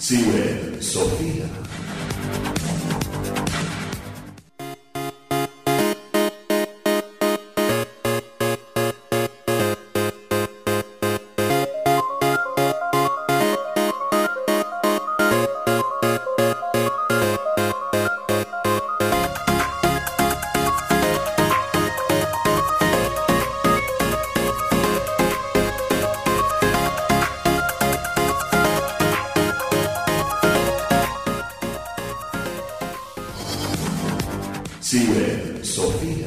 Cibersofía. Cibersofía.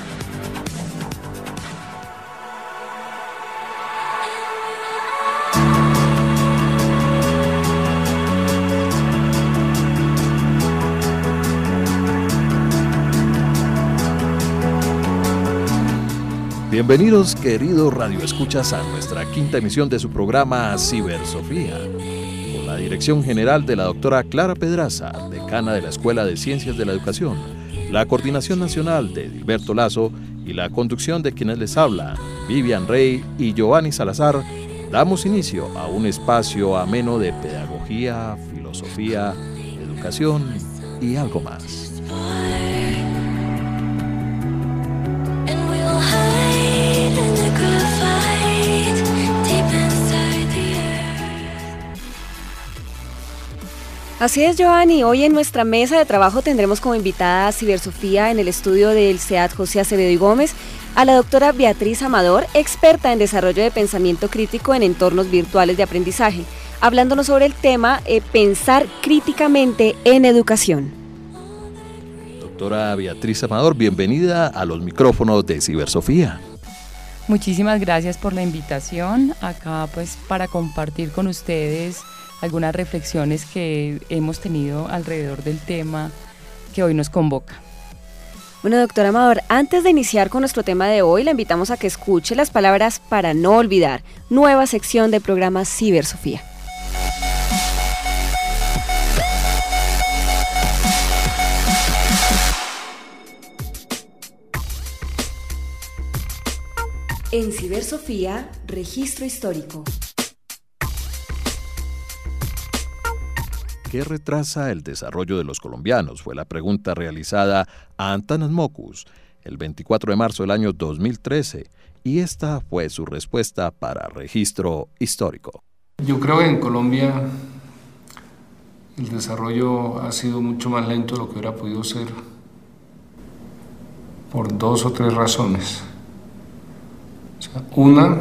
Bienvenidos, queridos radioescuchas, a nuestra quinta emisión de su programa Cibersofía, con la dirección general de la doctora Clara Pedraza, decana de la Escuela de Ciencias de la Educación, la coordinación nacional de Edilberto Lazo y la conducción de quienes les hablan, Vivian Rey y Giovanni Salazar. Damos inicio a un espacio ameno de pedagogía, filosofía, educación y algo más. Así es, Giovanni. Hoy en nuestra mesa de trabajo tendremos como invitada a Cibersofía en el estudio del CEAD José Acevedo y Gómez a la doctora Beatriz Amador, experta en desarrollo de pensamiento crítico en entornos virtuales de aprendizaje, hablándonos sobre el tema pensar críticamente en educación. Doctora Beatriz Amador, bienvenida a los micrófonos de Cibersofía. Muchísimas gracias por la invitación acá, pues, para compartir con ustedes algunas reflexiones que hemos tenido alrededor del tema que hoy nos convoca. Bueno, doctora Amador, antes de iniciar con nuestro tema de hoy, la invitamos a que escuche las palabras para no olvidar, nueva sección del programa Cibersofía. En Cibersofía, registro histórico. ¿Qué retrasa el desarrollo de los colombianos? Fue la pregunta realizada a Antanas Mockus el 24 de marzo del año 2013, y esta fue su respuesta para registro histórico. Yo creo que en Colombia el desarrollo ha sido mucho más lento de lo que hubiera podido ser por dos o tres razones. Una,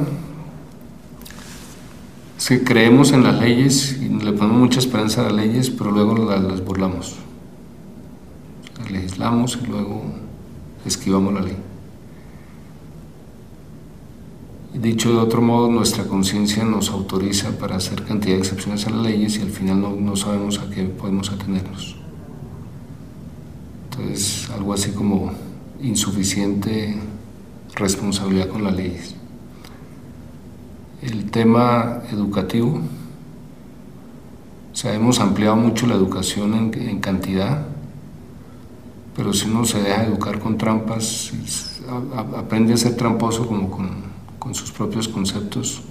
si creemos en las leyes y le ponemos mucha esperanza a las leyes, pero luego las burlamos. Las legislamos y luego esquivamos la ley. Dicho de otro modo, nuestra conciencia nos autoriza para hacer cantidad de excepciones a las leyes y al final no sabemos a qué podemos atenernos. Entonces, algo así como insuficiente responsabilidad con las leyes. El tema educativo, o sea, hemos ampliado mucho la educación en cantidad, pero si uno se deja educar con trampas, aprende a ser tramposo como con sus propios conceptos.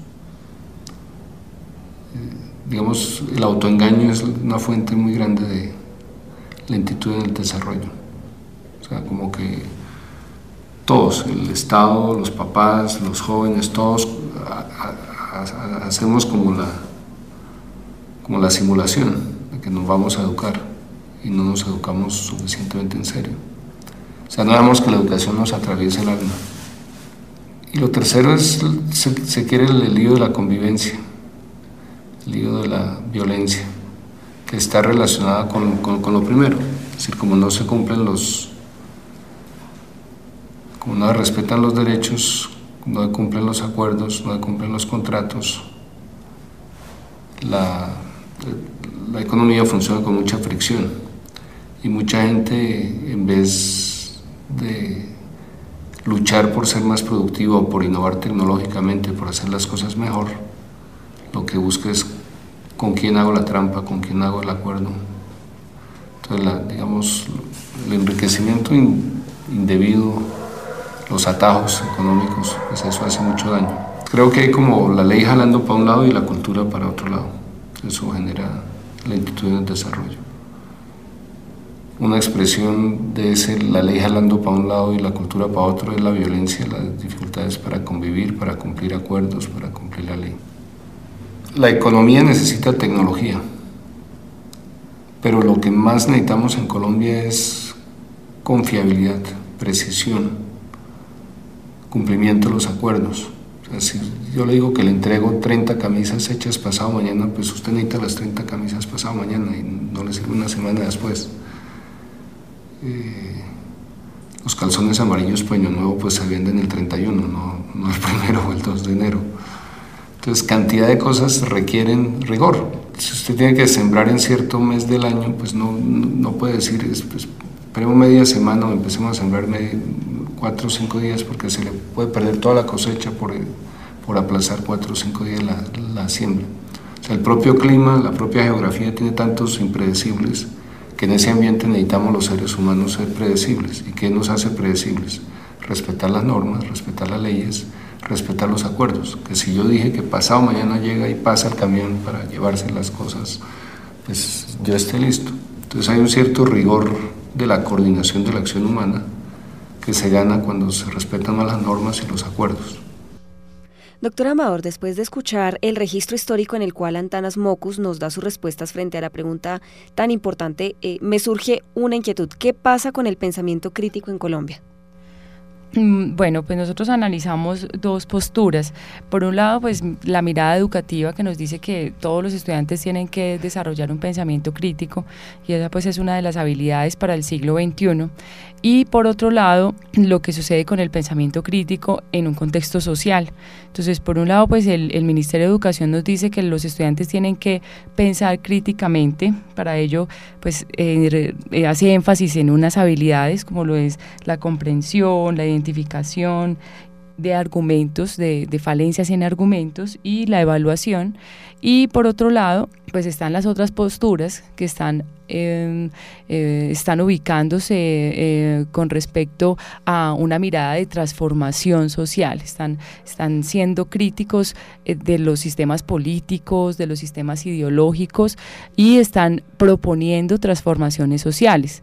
Digamos, el autoengaño es una fuente muy grande de lentitud en el desarrollo. O sea, como que todos, el Estado, los papás, los jóvenes, todos hacemos como la simulación de que nos vamos a educar y no nos educamos suficientemente en serio. O sea, no dejamos que la educación nos atraviese el alma. Y lo tercero es, se quiere el lío de la convivencia, el lío de la violencia, que está relacionada con lo primero. Es decir, como no se cumplen como no se respetan los derechos, no se cumplen los acuerdos, no se cumplen los contratos, la economía funciona con mucha fricción y mucha gente, en vez de luchar por ser más productivo, por innovar tecnológicamente, por hacer las cosas mejor, lo que busca es con quién hago la trampa, con quién hago el acuerdo. Entonces, digamos, el enriquecimiento indebido, los atajos económicos, pues eso hace mucho daño. Creo que hay como la ley jalando para un lado y la cultura para otro lado. Eso genera lentitud en el desarrollo. Una expresión de la ley jalando para un lado y la cultura para otro es la violencia, las dificultades para convivir, para cumplir acuerdos, para cumplir la ley. La economía necesita tecnología, pero lo que más necesitamos en Colombia es confiabilidad, precisión, cumplimiento de los acuerdos. O sea, si yo le digo que le entrego 30 camisas hechas pasado mañana, pues usted necesita las 30 camisas pasado mañana y no le sirve una semana después. Los calzones amarillos para Año Nuevo pues se venden el 31, no el 1 o el 2 de enero. Entonces, cantidad de cosas requieren rigor. Si usted tiene que sembrar en cierto mes del año, pues no puede decir, pues, esperemos media semana o empecemos a sembrar 4 o 5 días, porque se le puede perder toda la cosecha por aplazar 4 o 5 días la siembra. O sea, el propio clima, la propia geografía tiene tantos impredecibles que en ese ambiente necesitamos los seres humanos ser predecibles. ¿Y qué nos hace predecibles? Respetar las normas, respetar las leyes, respetar los acuerdos. Que si yo dije que pasado mañana llega y pasa el camión para llevarse las cosas, pues yo esté listo. Entonces hay un cierto rigor de la coordinación de la acción humana que se gana cuando se respetan más las normas y los acuerdos. Doctor Amador, después de escuchar el registro histórico en el cual Antanas Mockus nos da sus respuestas frente a la pregunta tan importante, me surge una inquietud. ¿Qué pasa con el pensamiento crítico en Colombia? Bueno, pues nosotros analizamos dos posturas. Por un lado, pues la mirada educativa que nos dice que todos los estudiantes tienen que desarrollar un pensamiento crítico y esa pues es una de las habilidades para el siglo XXI. Y por otro lado, lo que sucede con el pensamiento crítico en un contexto social. Entonces, por un lado, pues el Ministerio de Educación nos dice que los estudiantes tienen que pensar críticamente. Para ello, pues hace énfasis en unas habilidades como lo es la comprensión, la identificación de argumentos, de falencias en argumentos y la evaluación. Y por otro lado, pues están las otras posturas que están ubicándose con respecto a una mirada de transformación social, están siendo críticos de los sistemas políticos, de los sistemas ideológicos y están proponiendo transformaciones sociales.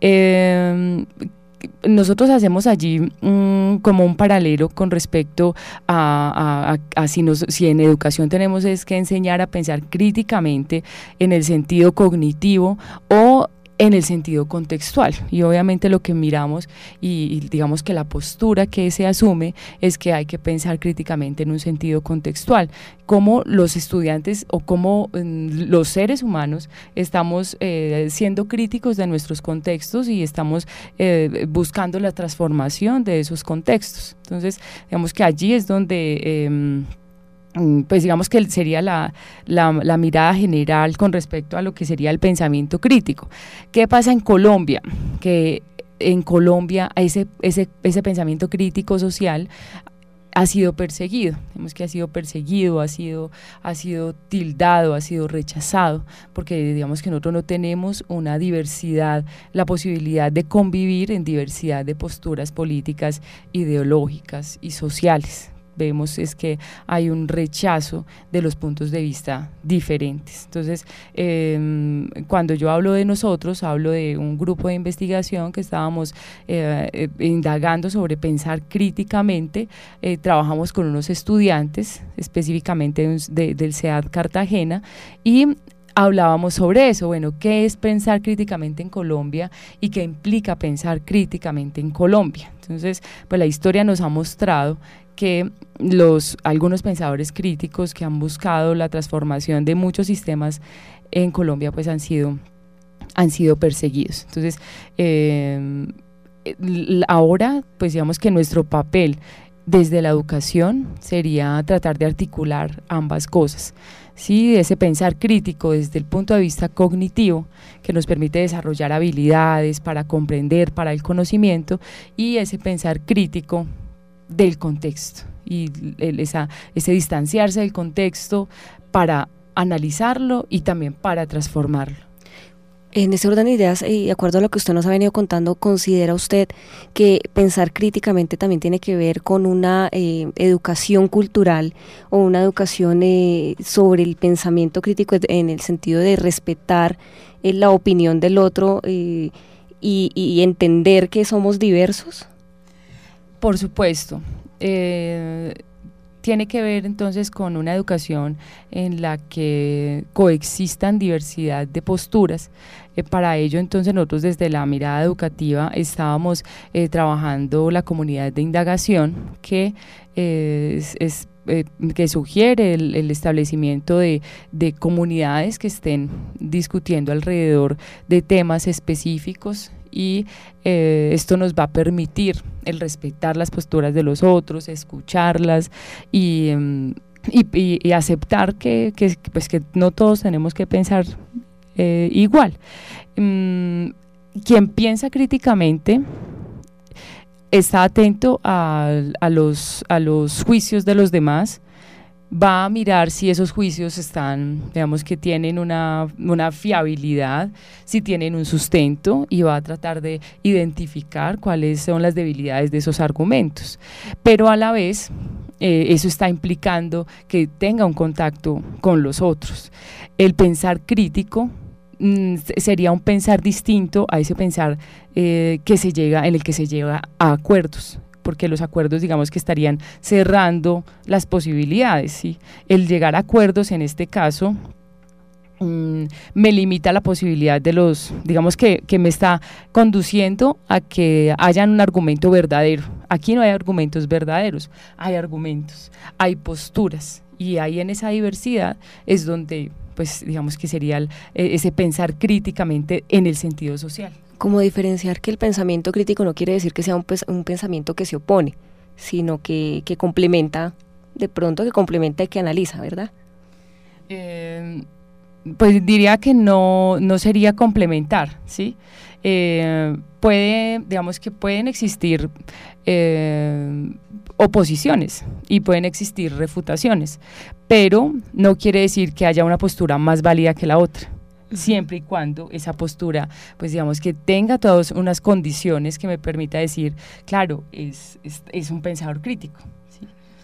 Nosotros hacemos allí como un paralelo con respecto a si en educación tenemos es que enseñar a pensar críticamente en el sentido cognitivo o en el sentido contextual, y obviamente lo que miramos y digamos que la postura que se asume es que hay que pensar críticamente en un sentido contextual, cómo los estudiantes o cómo los seres humanos estamos siendo críticos de nuestros contextos y estamos buscando la transformación de esos contextos. Entonces, digamos que allí es donde pues digamos que sería la mirada general con respecto a lo que sería el pensamiento crítico. ¿Qué pasa en Colombia? Que en Colombia ese pensamiento crítico social ha sido perseguido, digamos que ha sido perseguido, ha sido tildado, ha sido rechazado, porque digamos que nosotros no tenemos una diversidad, la posibilidad de convivir en diversidad de posturas políticas, ideológicas y sociales. Vemos es que hay un rechazo de los puntos de vista diferentes. Entonces, cuando yo hablo de nosotros, hablo de un grupo de investigación que estábamos indagando sobre pensar críticamente. Trabajamos con unos estudiantes, específicamente del CEAD Cartagena, y hablábamos sobre eso. Bueno, ¿qué es pensar críticamente en Colombia y qué implica pensar críticamente en Colombia? Entonces, pues la historia nos ha mostrado que algunos pensadores críticos que han buscado la transformación de muchos sistemas en Colombia pues han sido perseguidos. Entonces, ahora pues digamos que nuestro papel desde la educación sería tratar de articular ambas cosas. Sí, ese pensar crítico desde el punto de vista cognitivo que nos permite desarrollar habilidades para comprender, para el conocimiento, y ese pensar crítico del contexto y ese distanciarse del contexto para analizarlo y también para transformarlo. En ese orden de ideas, y de acuerdo a lo que usted nos ha venido contando, ¿considera usted que pensar críticamente también tiene que ver con una educación cultural o una educación sobre el pensamiento crítico en el sentido de respetar la opinión del otro y entender que somos diversos? Por supuesto. Tiene que ver entonces con una educación en la que coexistan diversidad de posturas. Para ello entonces nosotros desde la mirada educativa estábamos trabajando la comunidad de indagación que que sugiere el establecimiento de comunidades que estén discutiendo alrededor de temas específicos, y esto nos va a permitir el respetar las posturas de los otros, escucharlas y aceptar que no todos tenemos que pensar igual. Quien piensa críticamente está atento a los juicios de los demás, va a mirar si esos juicios están, digamos que tienen una fiabilidad, si tienen un sustento, y va a tratar de identificar cuáles son las debilidades de esos argumentos. Pero a la vez, eso está implicando que tenga un contacto con los otros. El pensar crítico sería un pensar distinto a ese pensar en el que se llega a acuerdos, porque los acuerdos, digamos que estarían cerrando las posibilidades, ¿sí? El llegar a acuerdos en este caso me limita la posibilidad de digamos que me está conduciendo a que haya un argumento verdadero. Aquí no hay argumentos verdaderos, hay argumentos, hay posturas, y ahí en esa diversidad es donde, pues digamos que sería ese pensar críticamente en el sentido social. Como diferenciar que el pensamiento crítico no quiere decir que sea un pensamiento que se opone, sino que complementa, de pronto que complementa y que analiza, ¿verdad? Pues diría que no sería complementar, ¿sí? Digamos que pueden existir oposiciones y pueden existir refutaciones, pero no quiere decir que haya una postura más válida que la otra, siempre y cuando esa postura, pues digamos que tenga todas unas condiciones que me permita decir, claro, es un pensador crítico. ¿Sí?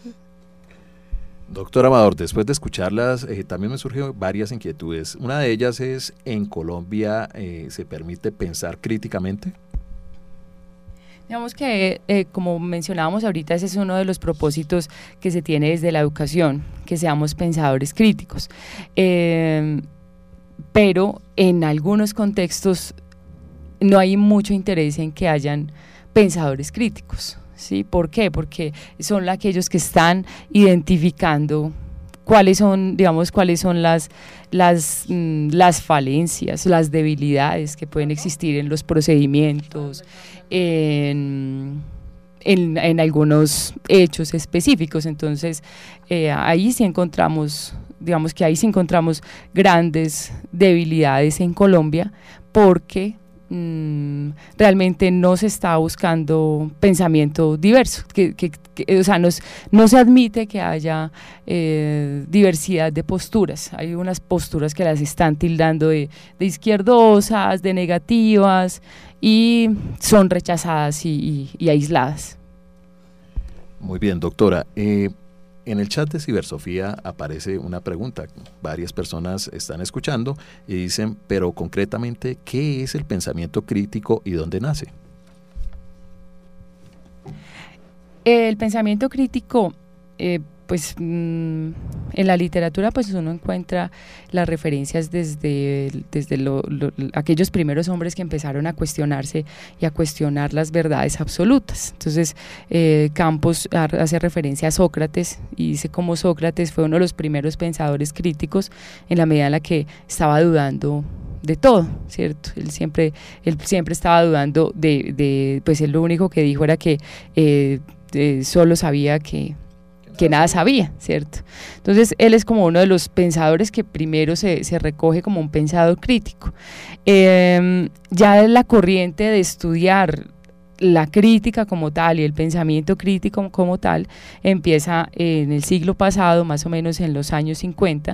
Doctor Amador, después de escucharlas, también me surgen varias inquietudes. Una de ellas es, ¿en Colombia se permite pensar críticamente? Digamos que, como mencionábamos ahorita, ese es uno de los propósitos que se tiene desde la educación, que seamos pensadores críticos. Pero en algunos contextos no hay mucho interés en que hayan pensadores críticos, ¿sí? ¿Por qué? Porque son aquellos que están identificando cuáles son las falencias, las debilidades que pueden existir en los procedimientos, en algunos hechos específicos. Entonces, ahí sí encontramos grandes debilidades en Colombia, porque realmente no se está buscando pensamiento diverso, o sea, no se admite que haya diversidad de posturas. Hay unas posturas que las están tildando de izquierdosas, de negativas, y son rechazadas y aisladas. Muy bien, doctora. En el chat de Cibersofía aparece una pregunta. Varias personas están escuchando y dicen, pero concretamente, ¿qué es el pensamiento crítico y dónde nace? El pensamiento crítico, en la literatura pues uno encuentra las referencias desde aquellos primeros hombres que empezaron a cuestionarse y a cuestionar las verdades absolutas. Entonces Campos hace referencia a Sócrates y dice cómo Sócrates fue uno de los primeros pensadores críticos en la medida en la que estaba dudando de todo, ¿cierto? Él siempre estaba dudando pues él lo único que dijo era que solo sabía que nada sabía, ¿cierto? Entonces él es como uno de los pensadores que primero se recoge como un pensador crítico. Ya la corriente de estudiar la crítica como tal y el pensamiento crítico como tal empieza en el siglo pasado, más o menos en los años 50,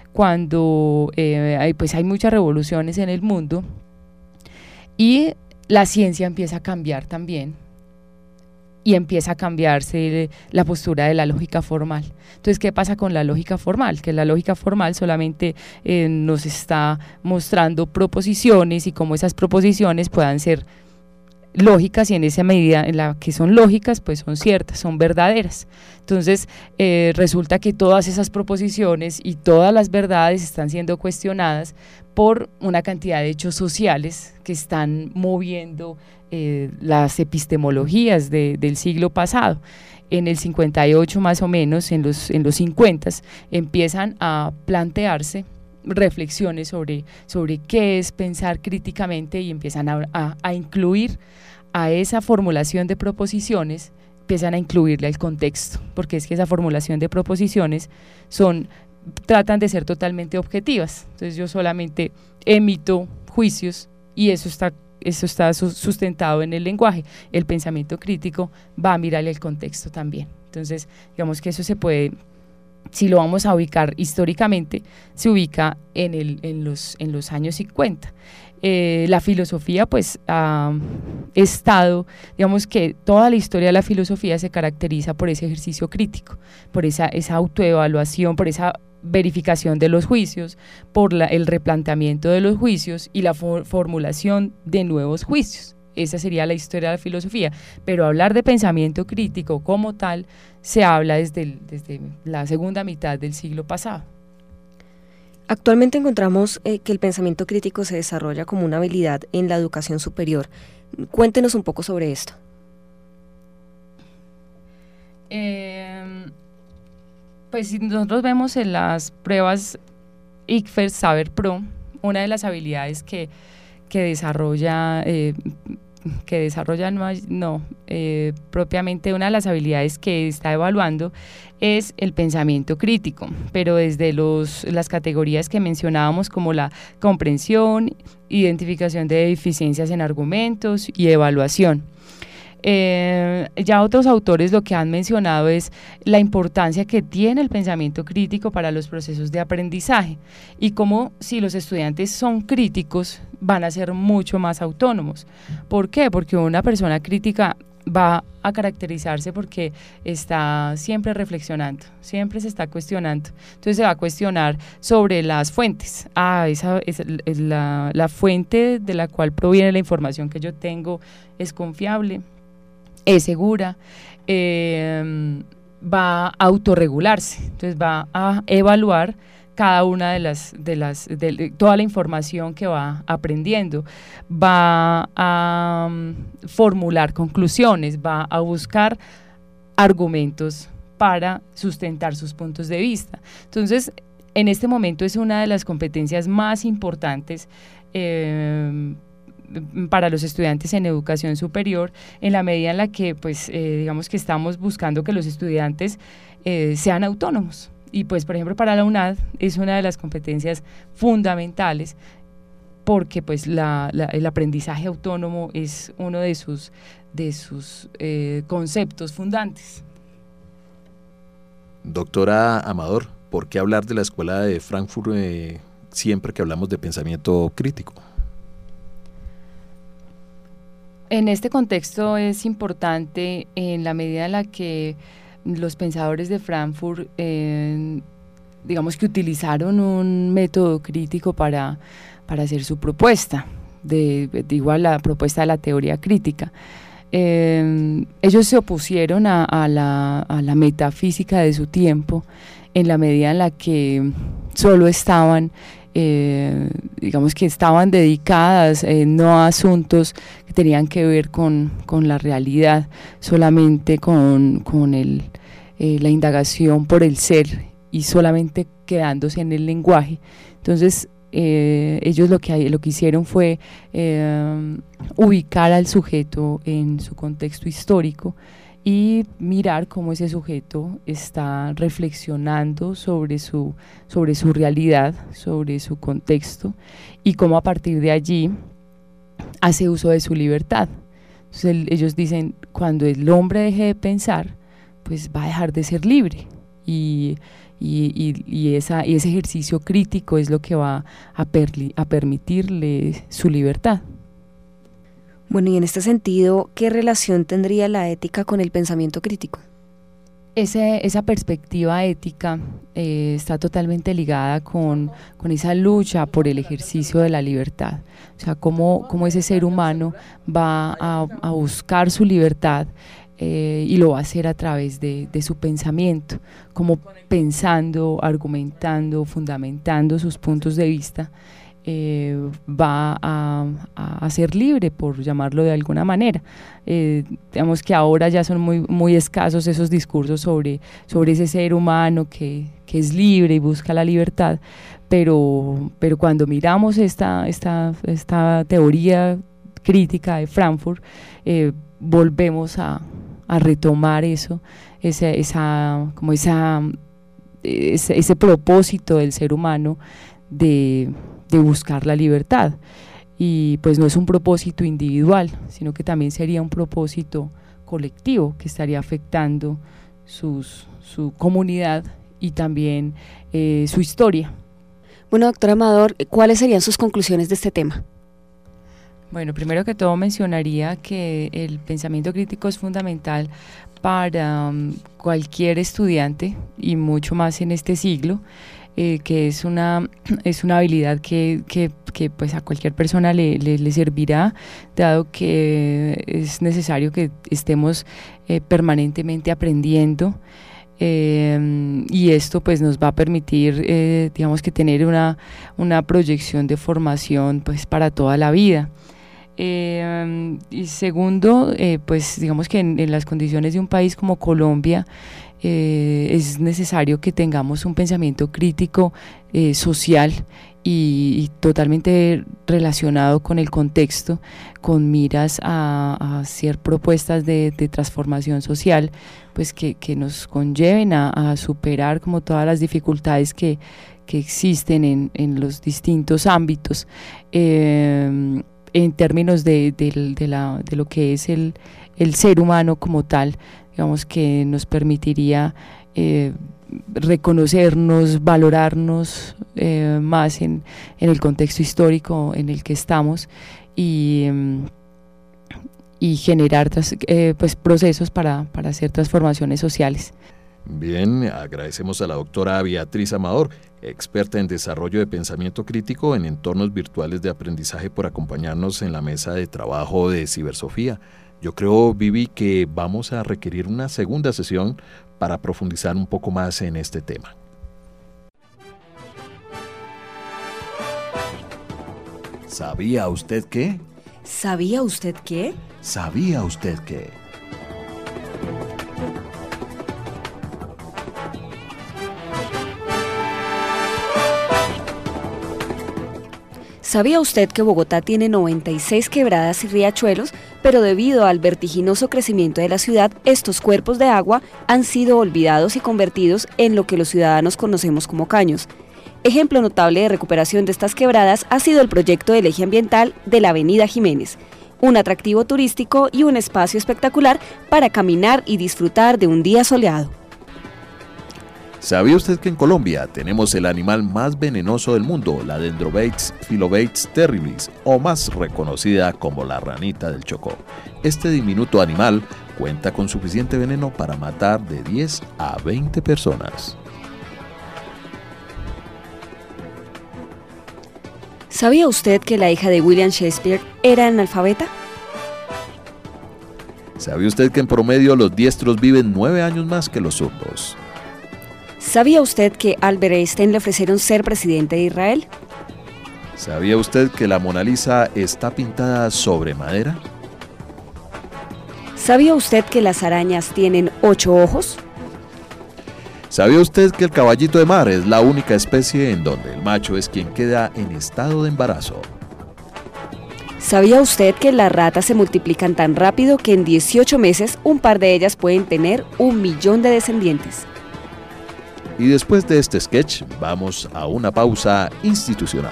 cuando hay muchas revoluciones en el mundo y la ciencia empieza a cambiar también, y empieza a cambiarse la postura de la lógica formal. Entonces, ¿qué pasa con la lógica formal? Que la lógica formal solamente nos está mostrando proposiciones y cómo esas proposiciones puedan ser lógicas, y en esa medida en la que son lógicas, pues son ciertas, son verdaderas. Entonces, resulta que todas esas proposiciones y todas las verdades están siendo cuestionadas por una cantidad de hechos sociales que están moviendo las epistemologías del siglo pasado. En el 58 más o menos, en los 50, empiezan a plantearse reflexiones sobre qué es pensar críticamente, y empiezan a incluir a esa formulación de proposiciones, empiezan a incluirle el contexto, porque es que esa formulación de proposiciones tratan de ser totalmente objetivas. Entonces yo solamente emito juicios y eso está sustentado en el lenguaje. El pensamiento crítico va a mirarle el contexto también. Entonces, digamos que eso se puede, si lo vamos a ubicar históricamente, se ubica en los años 50. La filosofía pues ha estado, digamos que toda la historia de la filosofía se caracteriza por ese ejercicio crítico, por esa autoevaluación, por esa verificación de los juicios, por el replanteamiento de los juicios y la formulación de nuevos juicios. Esa sería la historia de la filosofía, pero hablar de pensamiento crítico como tal se habla desde la segunda mitad del siglo pasado. Actualmente encontramos que el pensamiento crítico se desarrolla como una habilidad en la educación superior. Cuéntenos un poco sobre esto. Pues si nosotros vemos en las pruebas ICFER Saber Pro, una de las habilidades que desarrolla, propiamente una de las habilidades que está evaluando es el pensamiento crítico, pero desde las categorías que mencionábamos, como la comprensión, identificación de deficiencias en argumentos y evaluación. Ya otros autores lo que han mencionado es la importancia que tiene el pensamiento crítico para los procesos de aprendizaje, y cómo si los estudiantes son críticos van a ser mucho más autónomos. ¿Por qué? Porque una persona crítica va a caracterizarse porque está siempre reflexionando, siempre se está cuestionando. Entonces se va a cuestionar sobre las fuentes. Esa es la fuente de la cual proviene la información que yo tengo, ¿es confiable? ¿Es segura? Va a autorregularse, entonces va a evaluar cada una de toda la información que va aprendiendo, va a formular conclusiones, va a buscar argumentos para sustentar sus puntos de vista. Entonces, en este momento es una de las competencias más importantes para los estudiantes en educación superior, en la medida en la que digamos que estamos buscando que los estudiantes sean autónomos. Y pues por ejemplo para la UNAD es una de las competencias fundamentales, porque pues el aprendizaje autónomo es uno de sus conceptos fundantes. Doctora Amador, ¿por qué hablar de la Escuela de Frankfurt siempre que hablamos de pensamiento crítico? En este contexto es importante en la medida en la que los pensadores de Frankfurt, digamos que utilizaron un método crítico para hacer su propuesta, igual la propuesta de la teoría crítica. Ellos se opusieron a la metafísica de su tiempo, en la medida en la que solo estaban digamos que estaban dedicadas no a asuntos que tenían que ver con la realidad, solamente con la indagación por el ser, y solamente quedándose en el lenguaje. Entonces ellos lo que hicieron fue ubicar al sujeto en su contexto histórico y mirar cómo ese sujeto está reflexionando sobre su realidad, sobre su contexto, y cómo a partir de allí hace uso de su libertad. Entonces ellos dicen, cuando el hombre deje de pensar, pues va a dejar de ser libre, y y ese ejercicio crítico es lo que va a permitirle su libertad. Bueno, y en este sentido, ¿qué relación tendría la ética con el pensamiento crítico? Esa perspectiva ética está totalmente ligada con esa lucha por el ejercicio de la libertad. O sea, cómo ese ser humano va a buscar su libertad y lo va a hacer a través de su pensamiento, como pensando, argumentando, fundamentando sus puntos de vista. Va a ser libre, por llamarlo de alguna manera. Digamos que ahora ya son muy escasos esos discursos sobre ese ser humano que es libre y busca la libertad, pero cuando miramos esta teoría crítica de Frankfurt, volvemos a retomar ese propósito del ser humano de buscar la libertad, y pues no es un propósito individual, sino que también sería un propósito colectivo que estaría afectando su comunidad y también su historia. Bueno, doctor Amador, ¿cuáles serían sus conclusiones de este tema? Bueno, primero que todo mencionaría que el pensamiento crítico es fundamental para cualquier estudiante y mucho más en este siglo, que es una habilidad que pues a cualquier persona le servirá, dado que es necesario que estemos permanentemente aprendiendo, y esto pues nos va a permitir digamos que tener una proyección de formación pues para toda la vida. Y segundo, pues digamos que en las condiciones de un país como Colombia, es necesario que tengamos un pensamiento crítico social y totalmente relacionado con el contexto, con miras a hacer propuestas de transformación social, pues que nos conlleven a superar como todas las dificultades que existen en los distintos ámbitos, en términos de lo que es el ser humano como tal. Digamos que nos permitiría reconocernos, valorarnos más en el contexto histórico en el que estamos, y generar pues procesos para hacer transformaciones sociales. Bien, agradecemos a la doctora Beatriz Amador, experta en desarrollo de pensamiento crítico en entornos virtuales de aprendizaje, por acompañarnos en la mesa de trabajo de Cibersofía. Yo creo, Vivi, que vamos a requerir una segunda sesión para profundizar un poco más en este tema. ¿Sabía usted qué? ¿Sabía usted qué? ¿Sabía usted qué? ¿Sabía usted que Bogotá tiene 96 quebradas y riachuelos, pero debido al vertiginoso crecimiento de la ciudad, estos cuerpos de agua han sido olvidados y convertidos en lo que los ciudadanos conocemos como caños? Ejemplo notable de recuperación de estas quebradas ha sido el proyecto del eje ambiental de la Avenida Jiménez, un atractivo turístico y un espacio espectacular para caminar y disfrutar de un día soleado. ¿Sabía usted que en Colombia tenemos el animal más venenoso del mundo, la Dendrobates phyllobates terribilis, o más reconocida como la ranita del Chocó? Este diminuto animal cuenta con suficiente veneno para matar de 10 a 20 personas. ¿Sabía usted que la hija de William Shakespeare era analfabeta? ¿Sabía usted que en promedio los diestros viven 9 años más que los zurdos? ¿Sabía usted que a Albert Einstein le ofrecieron ser presidente de Israel? ¿Sabía usted que la Mona Lisa está pintada sobre madera? ¿Sabía usted que las arañas tienen 8 ojos? ¿Sabía usted que el caballito de mar es la única especie en donde el macho es quien queda en estado de embarazo? ¿Sabía usted que las ratas se multiplican tan rápido que en 18 meses un par de ellas pueden tener 1 millón de descendientes? Y después de este sketch, vamos a una pausa institucional.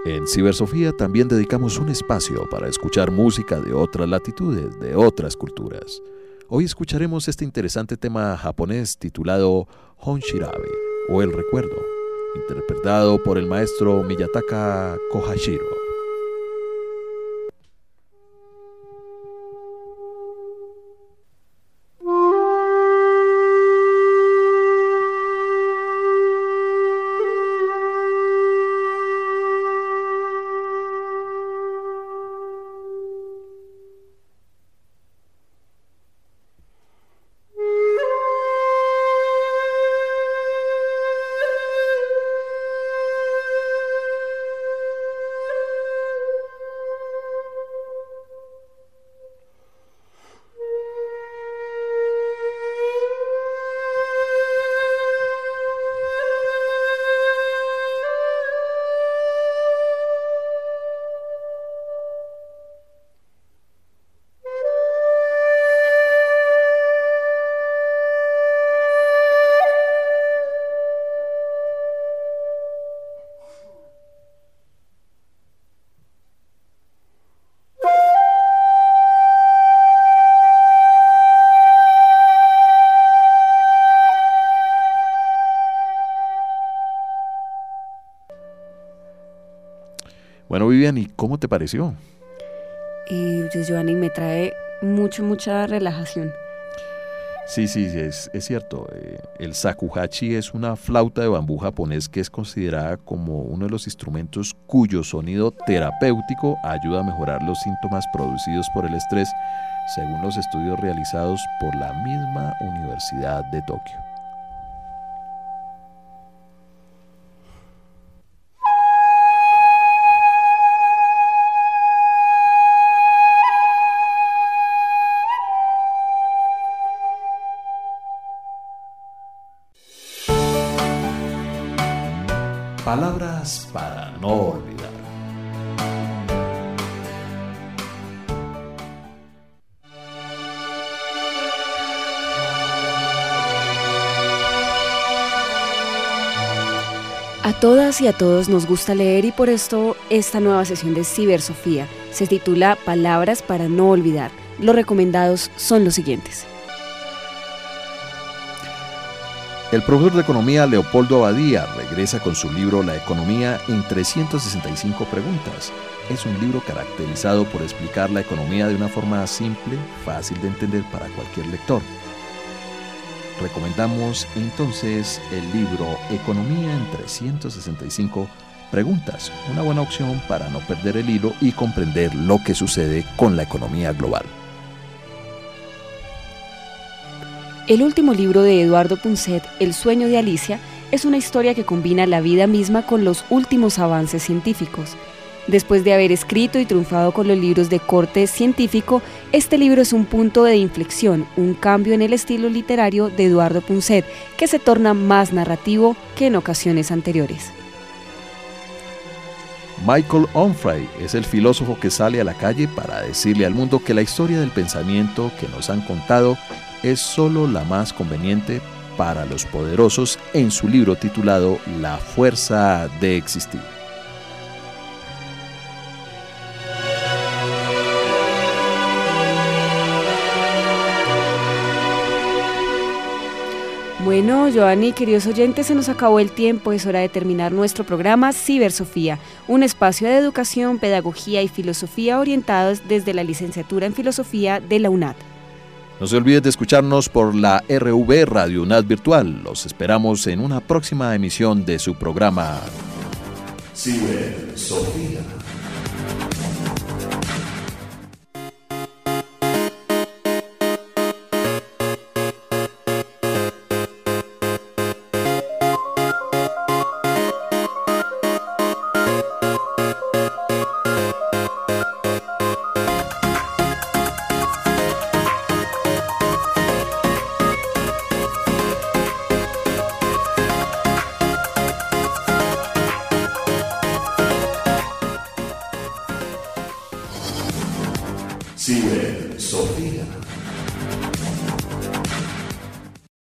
En Cibersofía también dedicamos un espacio para escuchar música de otras latitudes, de otras culturas. Hoy escucharemos este interesante tema japonés titulado Honshirabe, o El Recuerdo, interpretado por el maestro Miyataka Kohashiro. Bueno, Vivian, ¿y cómo te pareció? Giovanni, me trae mucha relajación. Sí, es cierto. El shakuhachi es una flauta de bambú japonés que es considerada como uno de los instrumentos cuyo sonido terapéutico ayuda a mejorar los síntomas producidos por el estrés, según los estudios realizados por la misma Universidad de Tokio. Palabras para no olvidar. A todas y a todos nos gusta leer y por esto esta nueva sesión de Cibersofía se titula Palabras para no olvidar. Los recomendados son los siguientes. El profesor de economía Leopoldo Abadía regresa con su libro La economía en 365 preguntas. Es un libro caracterizado por explicar la economía de una forma simple, fácil de entender para cualquier lector. Recomendamos entonces el libro Economía en 365 preguntas, una buena opción para no perder el hilo y comprender lo que sucede con la economía global. El último libro de Eduardo Punset, El sueño de Alicia, es una historia que combina la vida misma con los últimos avances científicos. Después de haber escrito y triunfado con los libros de corte científico, este libro es un punto de inflexión, un cambio en el estilo literario de Eduardo Punset, que se torna más narrativo que en ocasiones anteriores. Michael Onfray es el filósofo que sale a la calle para decirle al mundo que la historia del pensamiento que nos han contado es solo la más conveniente para los poderosos en su libro titulado La fuerza de existir. Bueno, Giovanni, queridos oyentes, se nos acabó el tiempo, es hora de terminar nuestro programa Cibersofía, un espacio de educación, pedagogía y filosofía orientados desde la licenciatura en filosofía de la UNAD. No se olviden de escucharnos por la RV Radio UNAD Virtual. Los esperamos en una próxima emisión de su programa Cibersofía. Cibersofía.